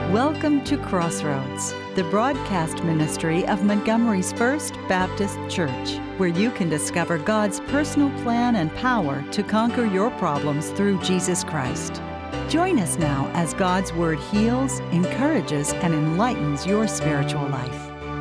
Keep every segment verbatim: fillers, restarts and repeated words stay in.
Welcome to Crossroads, the broadcast ministry of Montgomery's First Baptist Church, where you can discover God's personal plan and power to conquer your problems through Jesus Christ. Join us now as God's Word heals, encourages, and enlightens your spiritual life.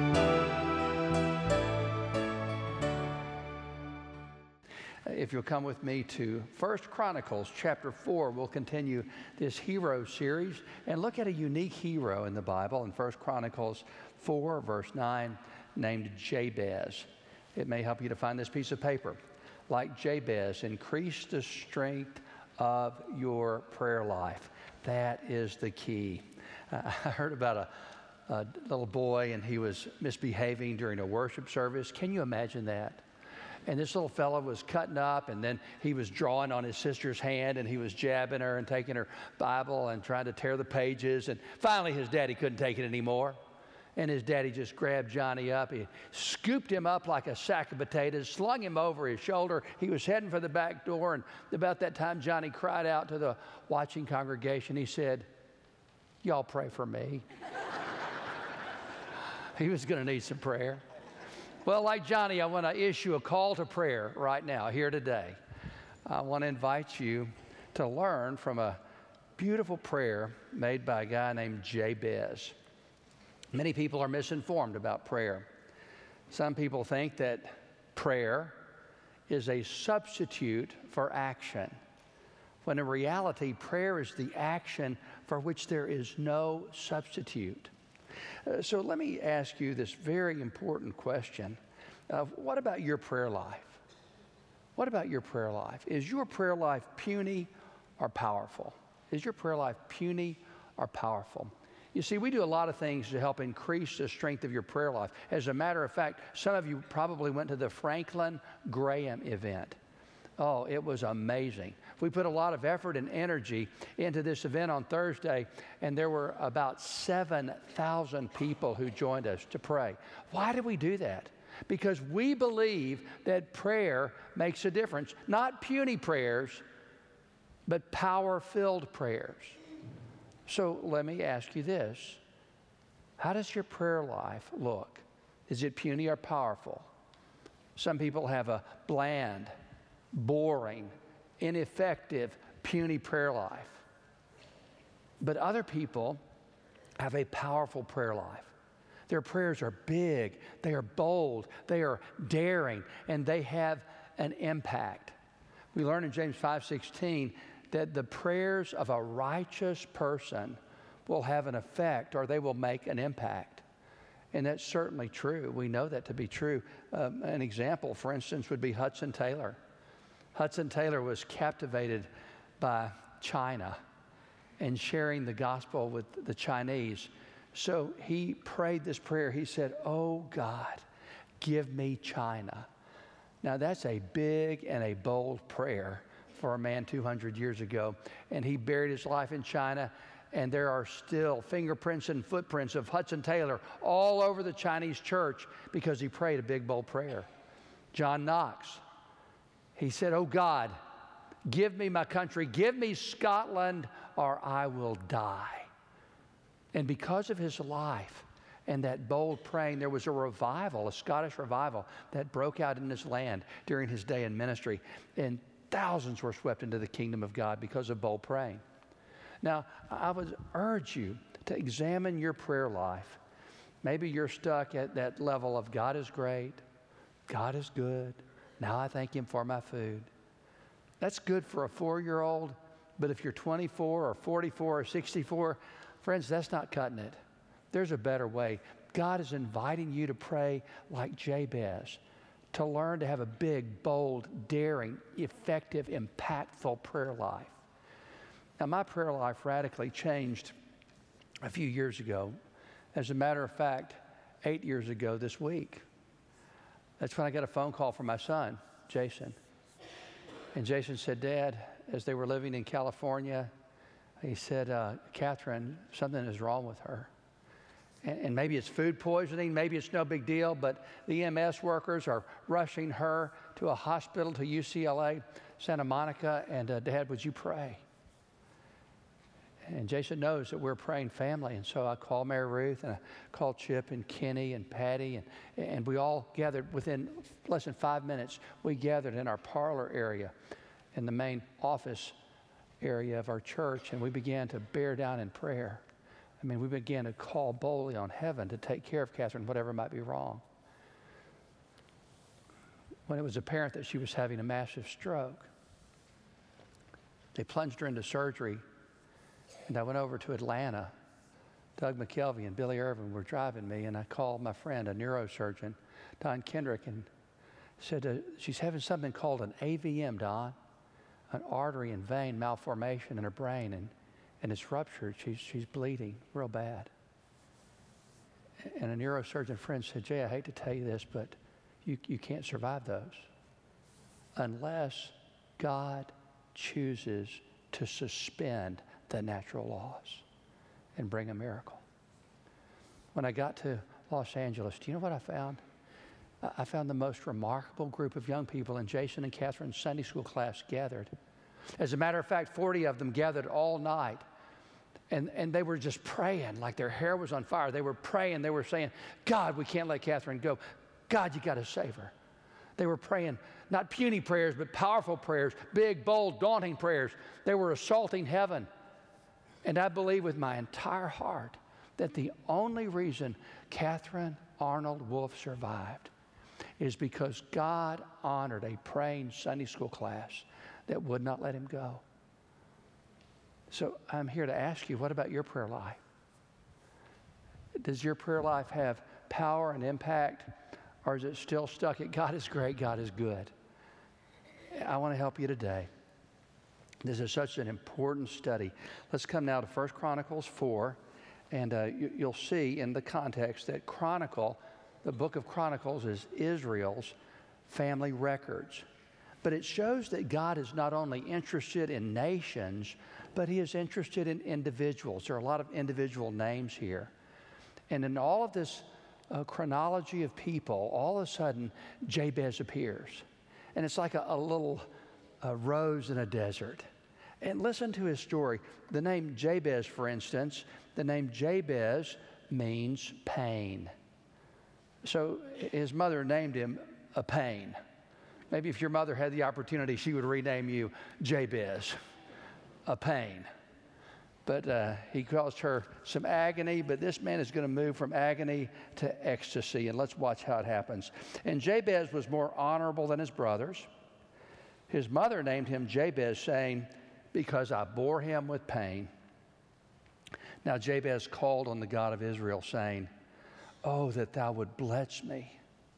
If you'll come with me to First Chronicles chapter four, we'll continue this hero series and look at a unique hero in the Bible in First Chronicles four, verse nine, named Jabez. It may help you to find this piece of paper. Like Jabez, increase the strength of your prayer life. That is the key. Uh, I heard about a, a little boy, and he was misbehaving during a worship service. Can you imagine that? And this little fella was cutting up, and then he was drawing on his sister's hand, and he was jabbing her and taking her Bible and trying to tear the pages. And finally, his daddy couldn't take it anymore. And his daddy just grabbed Johnny up. He scooped him up like a sack of potatoes, slung him over his shoulder. He was heading for the back door, and about that time, Johnny cried out to the watching congregation. He said, "Y'all pray for me." He was going to need some prayer. Well, like Johnny, I want to issue a call to prayer right now, here today. I want to invite you to learn from a beautiful prayer made by a guy named Jabez. Many people are misinformed about prayer. Some people think that prayer is a substitute for action, when in reality, prayer is the action for which there is no substitute. Uh, so let me ask you this very important question. Uh, what about your prayer life? What about your prayer life? Is your prayer life puny or powerful? Is your prayer life puny or powerful? You see, we do a lot of things to help increase the strength of your prayer life. As a matter of fact, some of you probably went to the Franklin Graham event. Oh, it was amazing. We put a lot of effort and energy into this event on Thursday, and there were about seven thousand people who joined us to pray. Why did we do that? Because we believe that prayer makes a difference. Not puny prayers, but power-filled prayers. So let me ask you this. How does your prayer life look? Is it puny or powerful? Some people have a bland, boring, ineffective, puny prayer life. But other people have a powerful prayer life. Their prayers are big, they are bold, they are daring, and they have an impact. We learn in James five sixteen that the prayers of a righteous person will have an effect, or they will make an impact. And that's certainly true. We know that to be true. Um, an example, for instance, would be Hudson Taylor. Hudson Taylor was captivated by China and sharing the gospel with the Chinese. So he prayed this prayer. He said, "Oh God, give me China." Now that's a big and a bold prayer for a man two hundred years ago. And he buried his life in China, and there are still fingerprints and footprints of Hudson Taylor all over the Chinese church because he prayed a big, bold prayer. John Knox, he said, "Oh God, give me my country, give me Scotland, or I will die." And because of his life and that bold praying, there was a revival, a Scottish revival that broke out in his land during his day in ministry. And thousands were swept into the kingdom of God because of bold praying. Now, I would urge you to examine your prayer life. Maybe you're stuck at that level of God is great, God is good, now I thank Him for my food. That's good for a four-year-old, but if you're twenty-four or forty-four or sixty-four, friends, that's not cutting it. There's a better way. God is inviting you to pray like Jabez, to learn to have a big, bold, daring, effective, impactful prayer life. Now, my prayer life radically changed a few years ago. As a matter of fact, eight years ago this week. That's when I got a phone call from my son, Jason. And Jason said, "Dad," as they were living in California, he said, uh, "Catherine, something is wrong with her. And, and maybe it's food poisoning, maybe it's no big deal, but the E M S workers are rushing her to a hospital, to U C L A, Santa Monica, and uh, Dad, would you pray?" And Jason knows that we're a praying family. And so I called Mary Ruth, and I called Chip and Kenny and Patty, and, and we all gathered within less than five minutes. We gathered in our parlor area in the main office area of our church, and we began to bear down in prayer. I mean, we began to call boldly on heaven to take care of Catherine, whatever might be wrong. When it was apparent that she was having a massive stroke, they plunged her into surgery. And I went over to Atlanta. Doug McKelvey and Billy Irvin were driving me, and I called my friend, a neurosurgeon, Don Kendrick, and said, uh, she's having something called an A V M, Don, an artery and vein malformation in her brain, and, and it's ruptured. She's, she's bleeding real bad. And a neurosurgeon friend said, Jay, I hate to tell you this, but you, you can't survive those unless God chooses to suspend the natural laws and bring a miracle. When I got to Los Angeles, do you know what I found? I found the most remarkable group of young people in Jason and Catherine's Sunday school class gathered. As a matter of fact, forty of them gathered all night. And, and they were just praying like their hair was on fire. They were praying. They were saying, God, we can't let Catherine go. God, you got to save her. They were praying, not puny prayers, but powerful prayers, big, bold, daunting prayers. They were assaulting heaven. And I believe with my entire heart that the only reason Catherine Arnold Wolf survived is because God honored a praying Sunday school class that would not let him go. So I'm here to ask you, what about your prayer life? Does your prayer life have power and impact, or is it still stuck at God is great, God is good? I want to help you today. This is such an important study. Let's come now to First Chronicles four, and uh, you, you'll see in the context that Chronicle, the book of Chronicles, is Israel's family records. But it shows that God is not only interested in nations, but he is interested in individuals. There are a lot of individual names here. And in all of this uh, chronology of people, all of a sudden, Jabez appears. And it's like a, a little uh, rose in a desert. And listen to his story. The name Jabez, for instance, the name Jabez means pain. So his mother named him a pain. Maybe if your mother had the opportunity, she would rename you Jabez, a pain. But uh, he caused her some agony, but this man is going to move from agony to ecstasy, and let's watch how it happens. And Jabez was more honorable than his brothers. His mother named him Jabez, saying, because I bore him with pain. Now Jabez called on the God of Israel, saying, oh, that thou would bless me.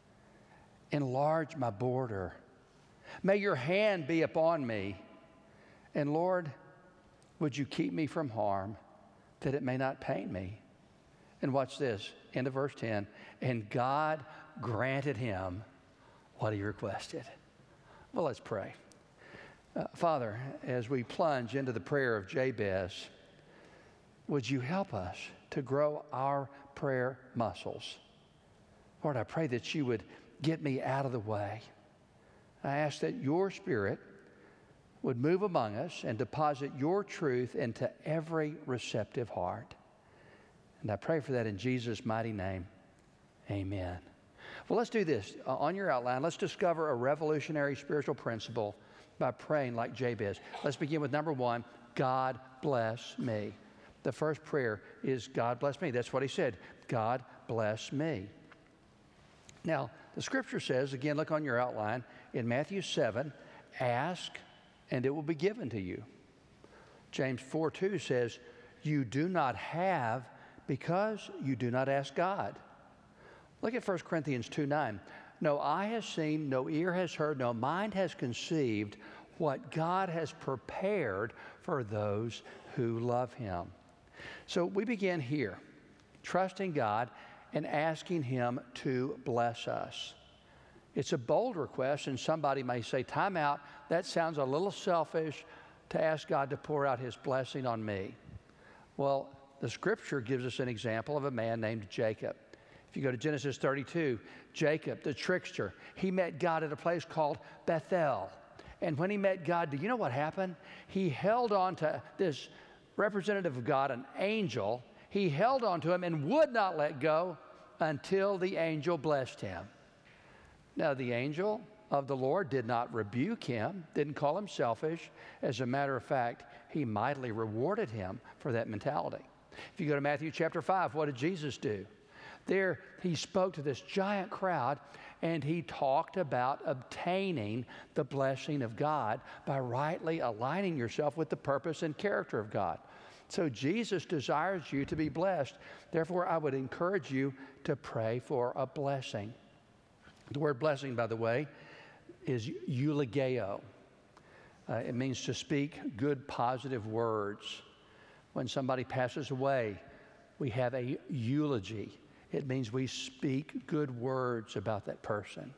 Enlarge my border. May your hand be upon me. And Lord, would you keep me from harm, that it may not pain me? And watch this, end of verse ten. And God granted him what he requested. Well, let's pray. Uh, Father, as we plunge into the prayer of Jabez, would you help us to grow our prayer muscles? Lord, I pray that you would get me out of the way. I ask that your Spirit would move among us and deposit your truth into every receptive heart. And I pray for that in Jesus' mighty name. Amen. Well, let's do this. Uh, on your outline, let's discover a revolutionary spiritual principle by praying like Jabez. Let's begin with number one, God bless me. The first prayer is God bless me. That's what he said. God bless me. Now, the scripture says, again, look on your outline, in Matthew seven, ask and it will be given to you. James four two says, you do not have because you do not ask God. Look at First Corinthians two nine. No eye has seen, no ear has heard, no mind has conceived what God has prepared for those who love him. So we begin here, trusting God and asking him to bless us. It's a bold request, and somebody may say, time out, that sounds a little selfish to ask God to pour out his blessing on me. Well, the scripture gives us an example of a man named Jacob. If you go to Genesis thirty-two, Jacob, the trickster, he met God at a place called Bethel. And when he met God, do you know what happened? He held on to this representative of God, an angel, he held on to him and would not let go until the angel blessed him. Now, the angel of the Lord did not rebuke him, didn't call him selfish. As a matter of fact, he mightily rewarded him for that mentality. If you go to Matthew chapter five, what did Jesus do? There, he spoke to this giant crowd, and he talked about obtaining the blessing of God by rightly aligning yourself with the purpose and character of God. So Jesus desires you to be blessed. Therefore, I would encourage you to pray for a blessing. The word blessing, by the way, is eulogeo. Uh, it means to speak good, positive words. When somebody passes away, we have a eulogy. It means we speak good words about that person.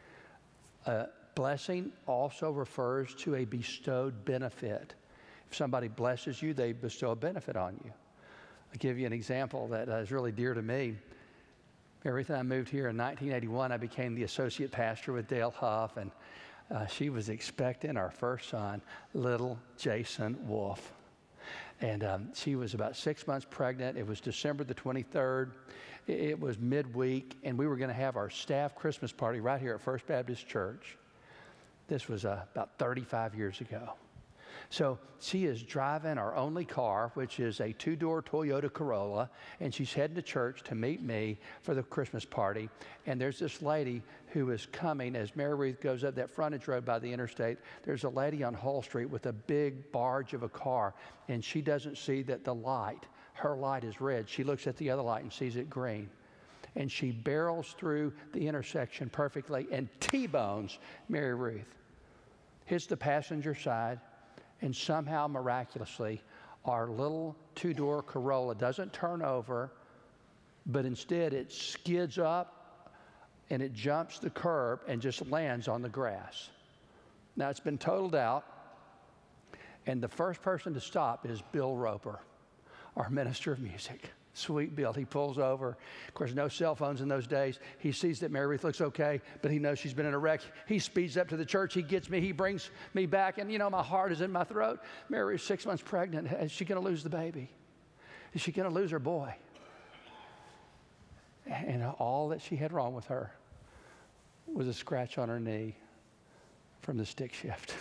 Uh, blessing also refers to a bestowed benefit. If somebody blesses you, they bestow a benefit on you. I'll give you an example that uh, is really dear to me. Every time I moved here in nineteen eighty-one, I became the associate pastor with Dale Huff, and uh, she was expecting our first son, little Jason Wolf. And um, she was about six months pregnant. It was December the twenty-third. It, it was midweek, and we were going to have our staff Christmas party right here at First Baptist Church. This was uh, about thirty-five years ago. So she is driving our only car, which is a two-door Toyota Corolla, and she's heading to church to meet me for the Christmas party. And there's this lady who is coming as Mary Ruth goes up that frontage road by the interstate. There's a lady on Hull Street with a big barge of a car, and she doesn't see that the light, her light is red. She looks at the other light and sees it green. And she barrels through the intersection perfectly and T-bones Mary Ruth. Hits the passenger side. And somehow, miraculously, our little two-door Corolla doesn't turn over, but instead it skids up and it jumps the curb and just lands on the grass. Now, it's been totaled out, and the first person to stop is Bill Roper, our minister of music. Sweet Bill. He pulls over. Of course, no cell phones in those days. He sees that Mary Ruth looks okay, but he knows she's been in a wreck. He speeds up to the church. He gets me. He brings me back. And, you know, my heart is in my throat. Mary Ruth's six months pregnant. Is she going to lose the baby? Is she going to lose her boy? And all that she had wrong with her was a scratch on her knee from the stick shift.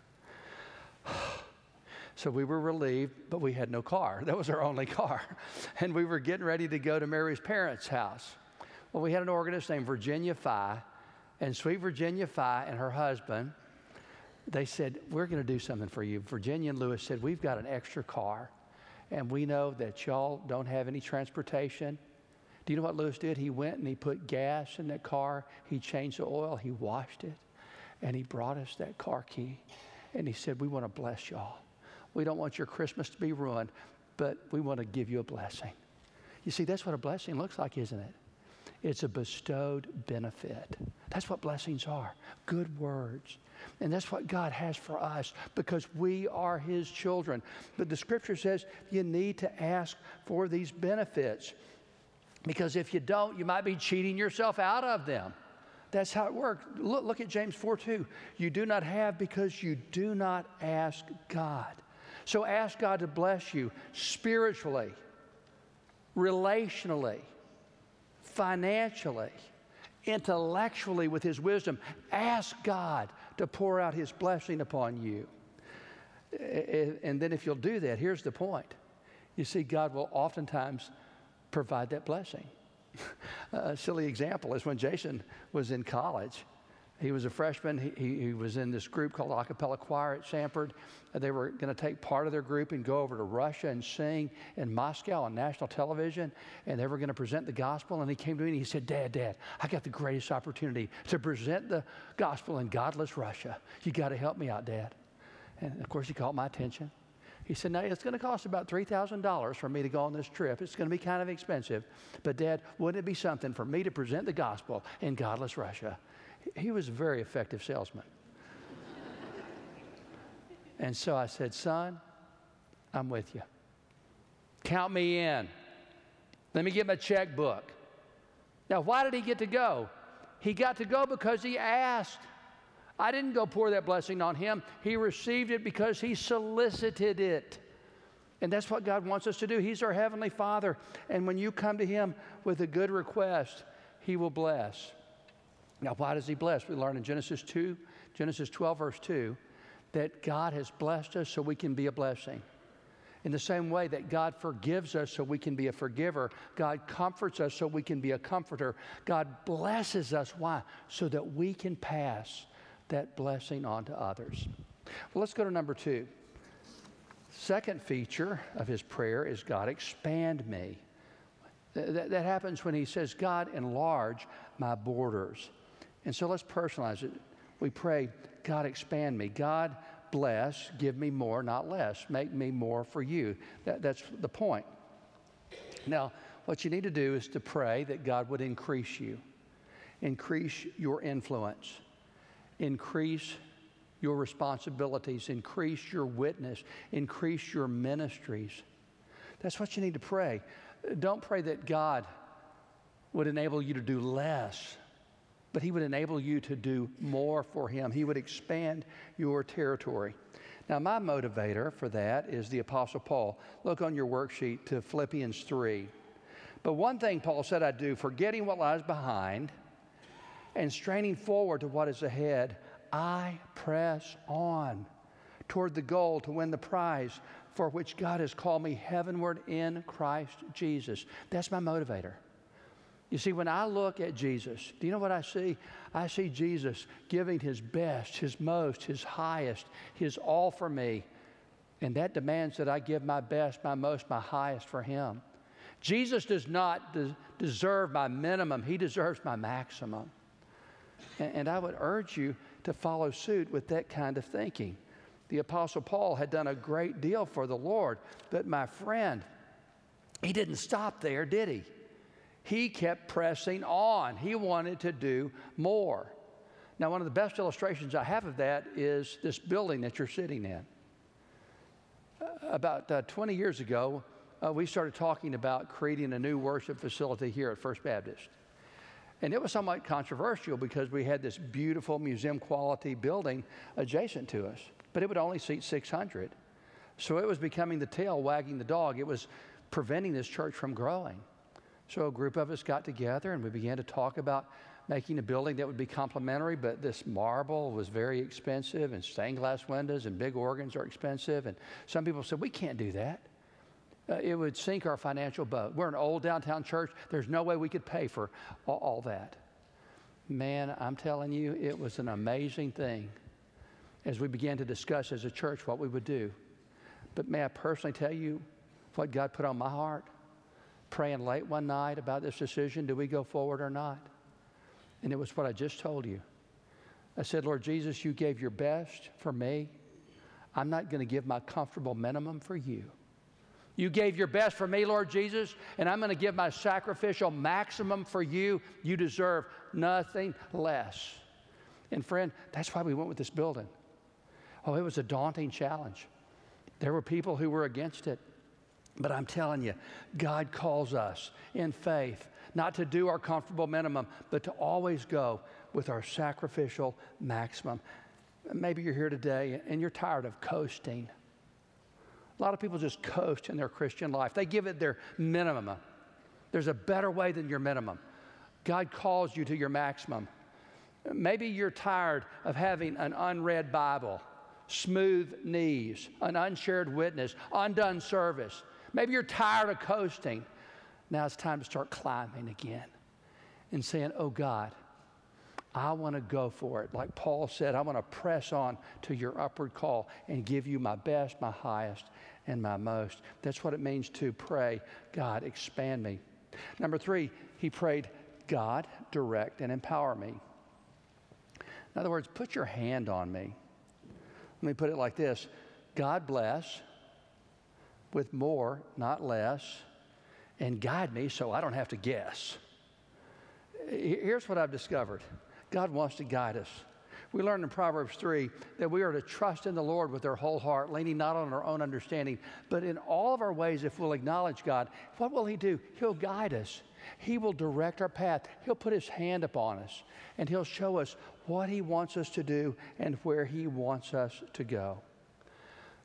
So we were relieved, but we had no car. That was our only car. And we were getting ready to go to Mary's parents' house. Well, we had an organist named Virginia Fye, and sweet Virginia Fye and her husband, they said, we're going to do something for you. Virginia and Lewis said, we've got an extra car, and we know that y'all don't have any transportation. Do you know what Lewis did? He went and he put gas in that car. He changed the oil. He washed it, and he brought us that car key. And he said, we want to bless y'all. We don't want your Christmas to be ruined, but we want to give you a blessing. You see, that's what a blessing looks like, isn't it? It's a bestowed benefit. That's what blessings are, good words. And that's what God has for us because we are His children. But the Scripture says you need to ask for these benefits because if you don't, you might be cheating yourself out of them. That's how it works. Look, look at James four two. You do not have because you do not ask God. So ask God to bless you spiritually, relationally, financially, intellectually with His wisdom. Ask God to pour out His blessing upon you. And then if you'll do that, here's the point. You see, God will oftentimes provide that blessing. A silly example is when Jason was in college. He was a freshman. He, he, he was in this group called A Cappella Choir at Sanford. They were going to take part of their group and go over to Russia and sing in Moscow on national television. And they were going to present the gospel. And he came to me and he said, Dad, Dad, I got the greatest opportunity to present the gospel in godless Russia. You got to help me out, Dad. And of course, he caught my attention. He said, now it's going to cost about three thousand dollars for me to go on this trip. It's going to be kind of expensive. But Dad, wouldn't it be something for me to present the gospel in godless Russia? He was a very effective salesman. And so I said, son, I'm with you. Count me in. Let me get my checkbook. Now, why did he get to go? He got to go because he asked. I didn't go pour that blessing on him. He received it because he solicited it. And that's what God wants us to do. He's our Heavenly Father. And when you come to Him with a good request, He will bless. Now, why does He bless? We learn in Genesis two, Genesis twelve, verse two, that God has blessed us so we can be a blessing. In the same way that God forgives us so we can be a forgiver, God comforts us so we can be a comforter. God blesses us. Why? So that we can pass that blessing on to others. Well, let's go to number two. Second feature of his prayer is, God, expand me. That, that happens when he says, God, enlarge my borders. And so let's personalize it. We pray, God, expand me. God, bless, give me more, not less. Make me more for you. That, that's the point. Now, what you need to do is to pray that God would increase you, increase your influence, increase your responsibilities, increase your witness, increase your ministries. That's what you need to pray. Don't pray that God would enable you to do less, but He would enable you to do more for Him. He would expand your territory. Now, my motivator for that is the Apostle Paul. Look on your worksheet to Philippians three. But one thing Paul said I'd do, forgetting what lies behind and straining forward to what is ahead, I press on toward the goal to win the prize for which God has called me heavenward in Christ Jesus. That's my motivator. You see, when I look at Jesus, do you know what I see? I see Jesus giving His best, His most, His highest, His all for me. And that demands that I give my best, my most, my highest for Him. Jesus does not de- deserve my minimum. He deserves my maximum. And, and I would urge you to follow suit with that kind of thinking. The Apostle Paul had done a great deal for the Lord, but my friend, he didn't stop there, did he? He kept pressing on. He wanted to do more. Now, one of the best illustrations I have of that is this building that you're sitting in. Uh, about uh, twenty years ago, uh, we started talking about creating a new worship facility here at First Baptist. And it was somewhat controversial because we had this beautiful museum quality building adjacent to us, but it would only seat six hundred. So it was becoming the tail wagging the dog. It was preventing this church from growing. So a group of us got together and we began to talk about making a building that would be complementary, but this marble was very expensive and stained glass windows and big organs are expensive. And some people said, we can't do that. Uh, it would sink our financial boat. We're an old downtown church. There's no way we could pay for all, all that. Man, I'm telling you, it was an amazing thing as we began to discuss as a church what we would do. But may I personally tell you what God put on my heart? Praying late one night about this decision, do we go forward or not? And it was what I just told you. I said, Lord Jesus, you gave your best for me. I'm not going to give my comfortable minimum for you. You gave your best for me, Lord Jesus, and I'm going to give my sacrificial maximum for you. You deserve nothing less. And friend, that's why we went with this building. Oh, it was a daunting challenge. There were people who were against it. But I'm telling you, God calls us in faith not to do our comfortable minimum, but to always go with our sacrificial maximum. Maybe you're here today and you're tired of coasting. A lot of people just coast in their Christian life. They give it their minimum. There's a better way than your minimum. God calls you to your maximum. Maybe you're tired of having an unread Bible, smooth knees, an unshared witness, undone service. Maybe you're tired of coasting. Now it's time to start climbing again and saying, oh God, I want to go for it. Like Paul said, I want to press on to your upward call and give you my best, my highest, and my most. That's what it means to pray, God, expand me. Number three, he prayed, God, direct and empower me. In other words, put your hand on me. Let me put it like this. God bless with more, not less, and guide me so I don't have to guess. Here's what I've discovered. God wants to guide us. We learned in Proverbs three that we are to trust in the Lord with our whole heart, leaning not on our own understanding, but in all of our ways, if we'll acknowledge God, what will He do? He'll guide us. He will direct our path. He'll put His hand upon us, and He'll show us what He wants us to do and where He wants us to go.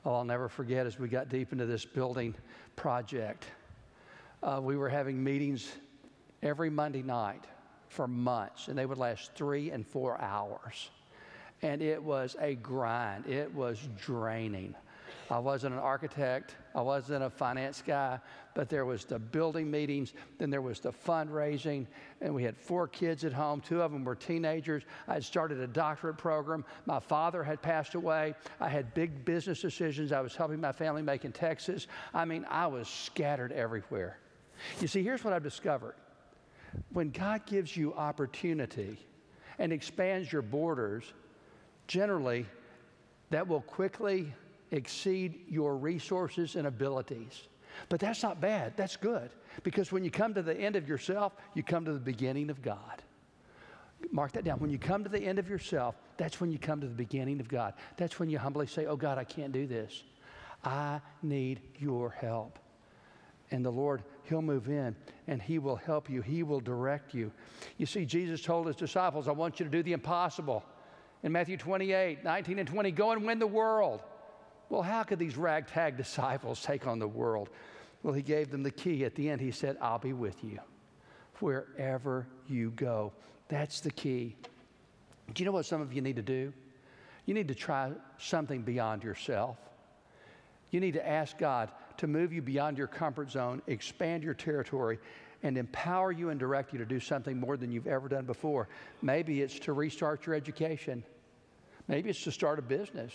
Oh, I'll never forget as we got deep into this building project, uh, we were having meetings every Monday night for months, and they would last three and four hours. And it was a grind. It was draining. I wasn't an architect. I wasn't a finance guy, but there was the building meetings, then there was the fundraising, and we had four kids at home. Two of them were teenagers. I had started a doctorate program. My father had passed away. I had big business decisions I was helping my family make in Texas. I mean, I was scattered everywhere. You see, here's what I've discovered. When God gives you opportunity and expands your borders, generally, that will quickly exceed your resources and abilities. But that's not bad. That's good. Because when you come to the end of yourself, you come to the beginning of God. Mark that down. When you come to the end of yourself, that's when you come to the beginning of God. That's when you humbly say, oh God, I can't do this. I need your help. And the Lord, He'll move in and He will help you. He will direct you. You see, Jesus told His disciples, I want you to do the impossible. In Matthew twenty-eight, nineteen and twenty, go and win the world. Well, how could these ragtag disciples take on the world? Well, He gave them the key. At the end, He said, I'll be with you wherever you go. That's the key. Do you know what some of you need to do? You need to try something beyond yourself. You need to ask God to move you beyond your comfort zone, expand your territory, and empower you and direct you to do something more than you've ever done before. Maybe it's to restart your education. Maybe it's to start a business.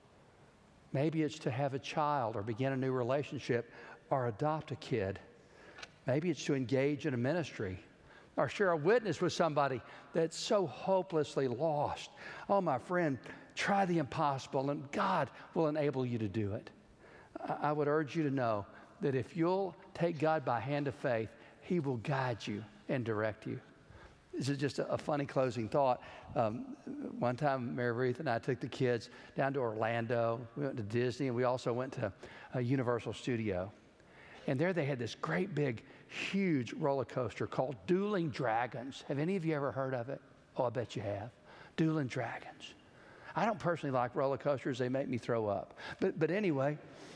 Maybe it's to have a child or begin a new relationship or adopt a kid. Maybe it's to engage in a ministry or share a witness with somebody that's so hopelessly lost. Oh, my friend, try the impossible and God will enable you to do it. I would urge you to know that if you'll take God by hand of faith, He will guide you and direct you. This is just a, a funny closing thought. Um, one time, Mary Ruth and I took the kids down to Orlando. We went to Disney, and we also went to a Universal Studio. And there they had this great big, huge roller coaster called Dueling Dragons. Have any of you ever heard of it? Oh, I bet you have. Dueling Dragons. I don't personally like roller coasters. They make me throw up. But, but anyway,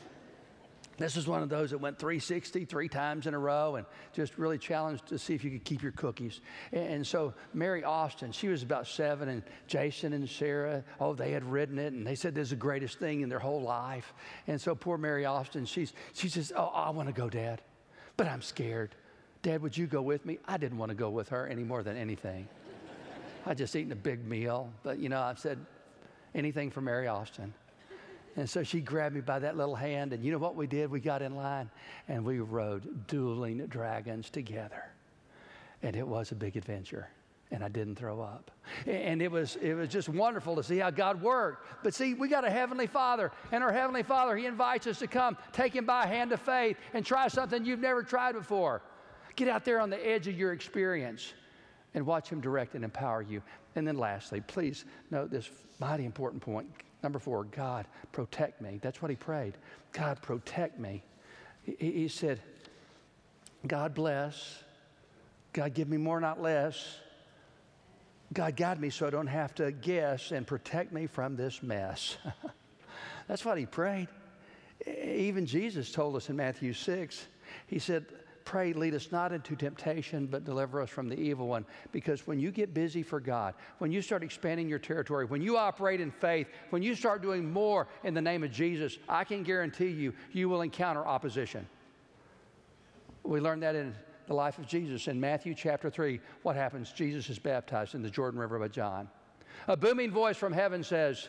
this is one of those that went three sixty three times in a row and just really challenged to see if you could keep your cookies. And, and so Mary Austin, she was about seven, and Jason and Sarah, oh, they had ridden it, and they said this is the greatest thing in their whole life. And so poor Mary Austin, she's, she says, oh, I want to go, Dad, but I'm scared. Dad, would you go with me? I didn't want to go with her any more than anything. I'd just eaten a big meal, but, you know, I said anything for Mary Austin. And so she grabbed me by that little hand, and you know what we did? We got in line, and we rode Dueling Dragons together. And it was a big adventure, and I didn't throw up. And it was, it was just wonderful to see how God worked. But see, we got a Heavenly Father, and our Heavenly Father, He invites us to come, take Him by a hand of faith, and try something you've never tried before. Get out there on the edge of your experience and watch Him direct and empower you. And then lastly, please note this mighty important point. Number four, God, protect me. That's what he prayed. God, protect me. He, he said, God bless. God, give me more, not less. God, guide me so I don't have to guess, and protect me from this mess. That's what he prayed. Even Jesus told us in Matthew six, he said, pray, lead us not into temptation, but deliver us from the evil one. Because when you get busy for God, when you start expanding your territory, when you operate in faith, when you start doing more in the name of Jesus, I can guarantee you, you will encounter opposition. We learned that in the life of Jesus. In Matthew chapter three, what happens? Jesus is baptized in the Jordan River by John. A booming voice from heaven says,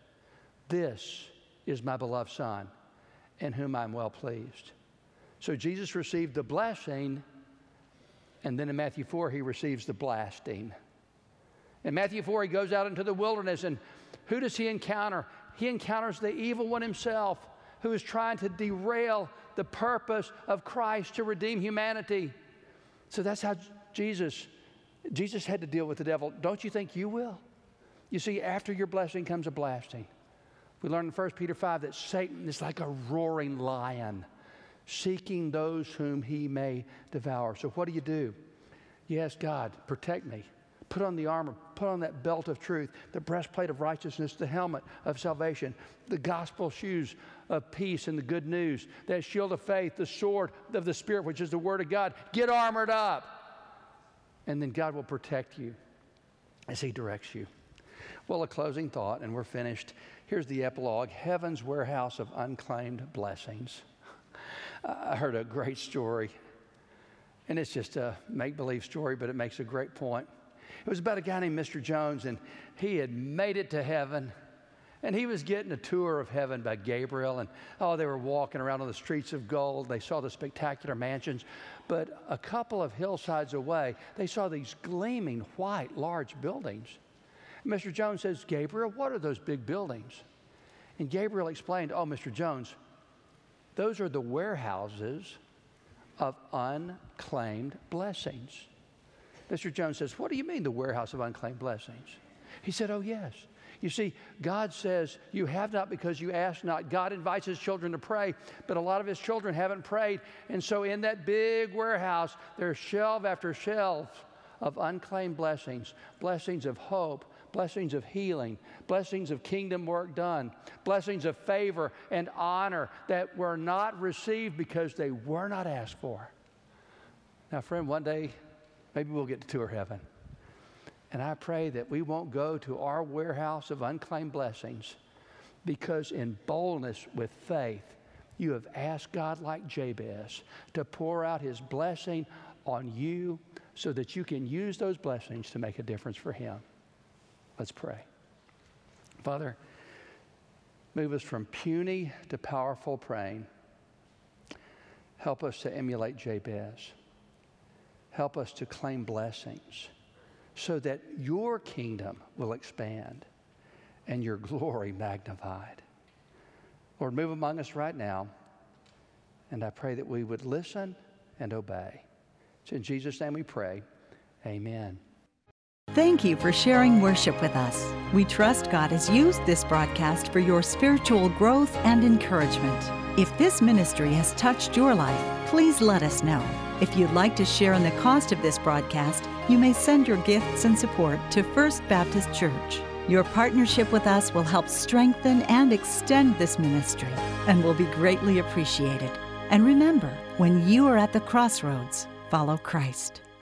this is my beloved Son, in whom I'm well pleased. So Jesus received the blessing, and then in Matthew four, he receives the blasting. In Matthew four, he goes out into the wilderness, and who does he encounter? He encounters the evil one himself, who is trying to derail the purpose of Christ to redeem humanity. So that's how Jesus, Jesus had to deal with the devil. Don't you think you will? You see, after your blessing comes a blasting. We learn in First Peter five that Satan is like a roaring lion, seeking those whom he may devour. So what do you do? You ask God, protect me. Put on the armor, put on that belt of truth, the breastplate of righteousness, the helmet of salvation, the gospel shoes of peace and the good news, that shield of faith, the sword of the Spirit, which is the Word of God. Get armored up. And then God will protect you as He directs you. Well, a closing thought, and we're finished. Here's the epilogue, Heaven's Warehouse of Unclaimed Blessings. I heard a great story, and it's just a make-believe story, but it makes a great point. It was about a guy named Mister Jones, and he had made it to heaven, and he was getting a tour of heaven by Gabriel, and oh, they were walking around on the streets of gold. They saw the spectacular mansions, but a couple of hillsides away, they saw these gleaming white, large buildings. Mister Jones says, Gabriel, what are those big buildings? And Gabriel explained, oh, Mister Jones, those are the warehouses of unclaimed blessings. Mister Jones says, what do you mean the warehouse of unclaimed blessings? He said, oh, yes. You see, God says, you have not because you ask not. God invites His children to pray, but a lot of His children haven't prayed. And so in that big warehouse, there's shelf after shelf of unclaimed blessings, blessings of hope, blessings of healing, blessings of kingdom work done, blessings of favor and honor that were not received because they were not asked for. Now, friend, one day, maybe we'll get to tour heaven. And I pray that we won't go to our warehouse of unclaimed blessings because in boldness with faith, you have asked God like Jabez to pour out His blessing on you so that you can use those blessings to make a difference for Him. Let's pray. Father, move us from puny to powerful praying. Help us to emulate Jabez. Help us to claim blessings so that your kingdom will expand and your glory magnified. Lord, move among us right now, and I pray that we would listen and obey. It's in Jesus' name we pray. Amen. Thank you for sharing worship with us. We trust God has used this broadcast for your spiritual growth and encouragement. If this ministry has touched your life, please let us know. If you'd like to share in the cost of this broadcast, you may send your gifts and support to First Baptist Church. Your partnership with us will help strengthen and extend this ministry and will be greatly appreciated. And remember, when you are at the crossroads, follow Christ.